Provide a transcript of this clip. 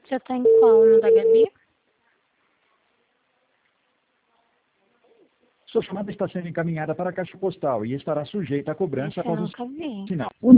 Já tá em qual? No da Gabi? Sua chamada está sendo encaminhada para a caixa postal e estará sujeita à cobrança Esse eu após o nunca vi. sinal.